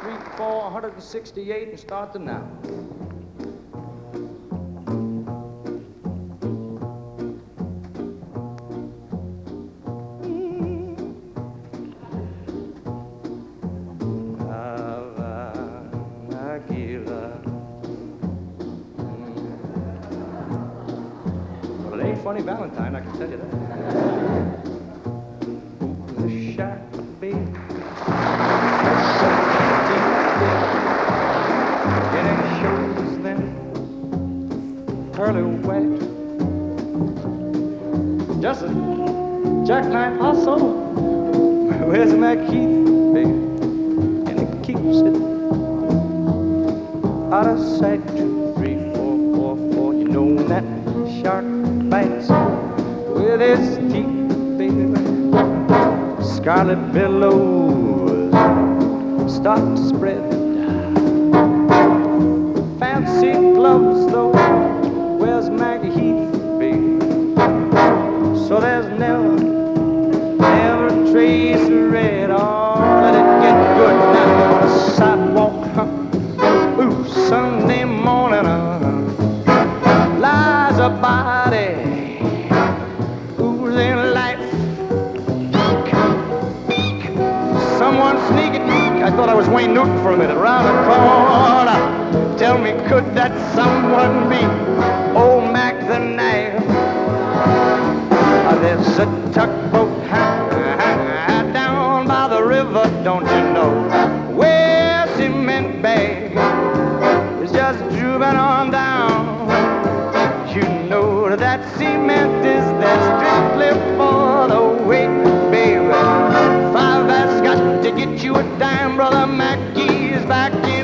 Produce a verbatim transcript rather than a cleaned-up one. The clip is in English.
three, four, one hundred sixty-eight, and start them now. Well, it ain't Funny Valentine, I can tell you that. Ooh, the shot, baby. Getting shows then, pearly white. Just a jackknife hustle. Where's my Keith, baby? And it keeps it out of sight. Two, three, four, four, four. You know that shark bites with his teeth, baby. Scarlet billows start to spread. Fancy gloves, though, where's Maggie Heath, baby? So there's never, never a trace of red. Oh, let it get good now on the sidewalk. Huh? Ooh, Sunday morning, uh, lies a body oozing life. Someone sneaking. I thought I was Wayne Newton for a minute. Round the corner. Tell me, could that someone be old Mac the Knife? Uh, there's a tugboat down by the river, don't you know? Where cement bag is just drooping on down. You know that cement is there strictly for the weight, baby. Five has got to get you a dime, brother Mackey's back in